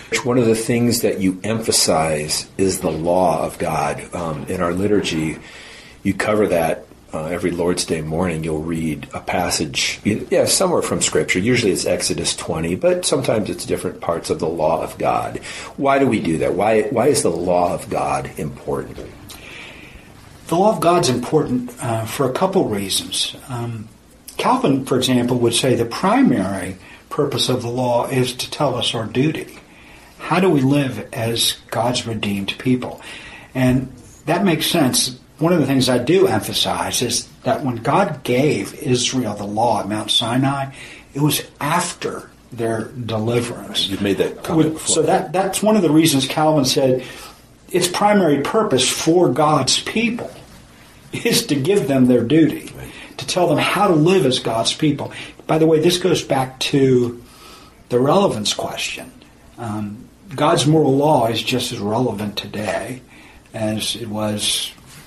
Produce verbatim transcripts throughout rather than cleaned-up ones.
One of the things that you emphasize is the law of God. Um, in our liturgy, you cover that uh, every Lord's Day morning. You'll read a passage, yeah, somewhere from Scripture. Usually it's Exodus twenty, but sometimes it's different parts of the law of God. Why do we do that? Why, why is the law of God important? The law of God's important uh, for a couple reasons. Um, Calvin, for example, would say the primary purpose of the law is to tell us our duty. How do we live as God's redeemed people? And that makes sense. One of the things I do emphasize is that when God gave Israel the law at Mount Sinai, it was after their deliverance. You've made that comment before. So that, that's one of the reasons Calvin said its primary purpose for God's people is to give them their duty, right, to tell them how to live as God's people. By the way, this goes back to the relevance question. Um, God's moral law is just as relevant today as it was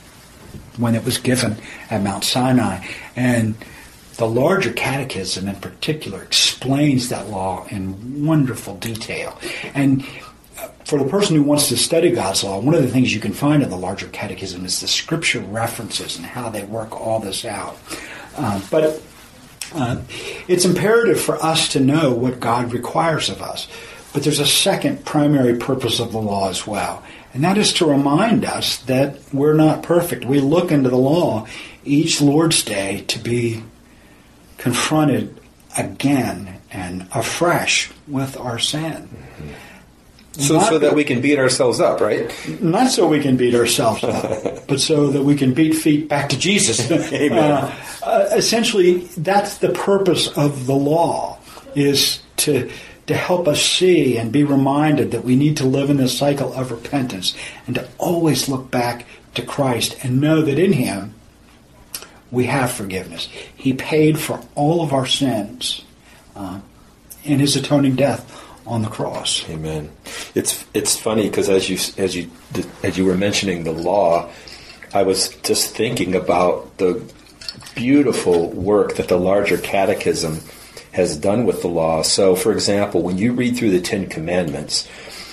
when it was given at Mount Sinai. And the larger catechism in particular explains that law in wonderful detail. And for the person who wants to study God's law, one of the things you can find in the larger catechism is the scripture references and how they work all this out. Uh, but uh, it's imperative for us to know what God requires of us. But there's a second primary purpose of the law as well, and that is to remind us that we're not perfect. We look into the law each Lord's Day to be confronted again and afresh with our sin. Mm-hmm. So, so that we can beat ourselves up, right? Not so we can beat ourselves up, but so that we can beat feet back to Jesus. Amen. Uh, uh, essentially, that's the purpose of the law, is to to help us see and be reminded that we need to live in this cycle of repentance and to always look back to Christ and know that in Him we have forgiveness. He paid for all of our sins uh, in His atoning death on the cross. Amen. It's it's funny because as you as you as you were mentioning the law, I was just thinking about the beautiful work that the larger catechism has done with the law. So, for example, when you read through the Ten Commandments,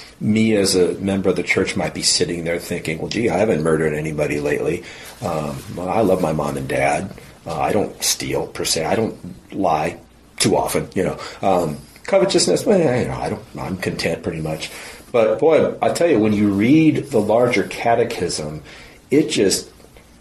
me as a member of the church might be sitting there thinking, well, gee, I haven't murdered anybody lately. Um, well, I love my mom and dad. Uh, I don't steal, per se. I don't lie too often, you know. Um, covetousness, well, you know, I don't, I'm content pretty much. But, boy, I tell you, when you read the larger catechism, it just,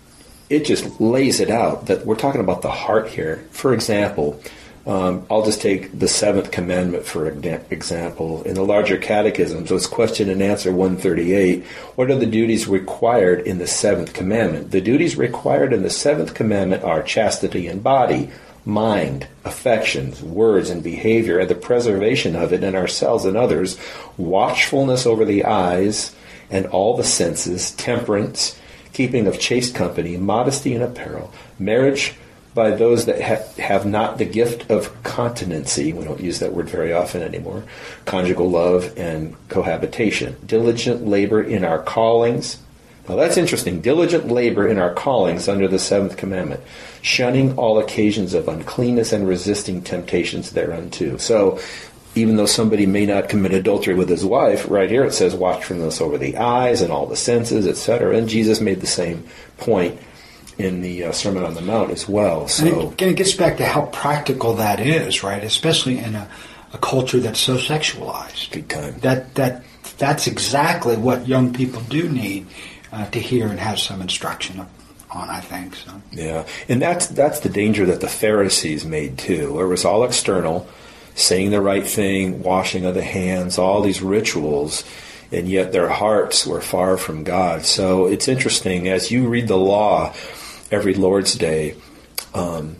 it just lays it out that we're talking about the heart here. For example, Um, I'll just take the seventh commandment for example. In the larger catechism, so it's question and answer one thirty-eight. What are the duties required in the seventh commandment? The duties required in the seventh commandment are chastity in body, mind, affections, words, and behavior, and the preservation of it in ourselves and others, watchfulness over the eyes and all the senses, temperance, keeping of chaste company, modesty in apparel, marriage by those that ha- have not the gift of continency. We don't use that word very often anymore. Conjugal love and cohabitation. Diligent labor in our callings. Now that's interesting. Diligent labor in our callings under the seventh commandment. Shunning all occasions of uncleanness and resisting temptations thereunto. So even though somebody may not commit adultery with his wife, right here it says watchfulness over the eyes and all the senses, et cetera. And Jesus made the same point in the uh, Sermon on the Mount as well. So and it, it gets back to how practical that is, right? Especially in a, a culture that's so sexualized. Big time. That that that's exactly what young people do need uh, to hear and have some instruction on, I think. So yeah, and that's that's the danger that the Pharisees made too. It was all external, saying the right thing, washing of the hands, all these rituals, and yet their hearts were far from God. So it's interesting as you read the law every Lord's Day. Um,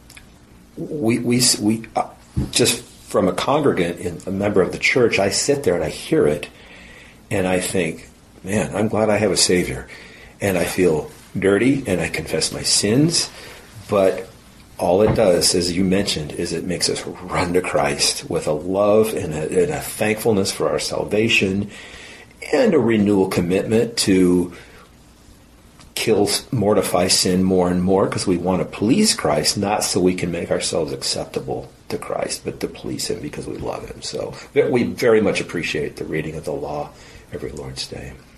we we we uh, just from a congregant and a member of the church, I sit there and I hear it, and I think, man, I'm glad I have a Savior, and I feel dirty and I confess my sins, but all it does, as you mentioned, is it makes us run to Christ with a love and a, and a thankfulness for our salvation, and a renewal commitment to kill, mortify sin more and more because we want to please Christ, not so we can make ourselves acceptable to Christ, but to please him because we love him. So we very much appreciate the reading of the law every Lord's Day.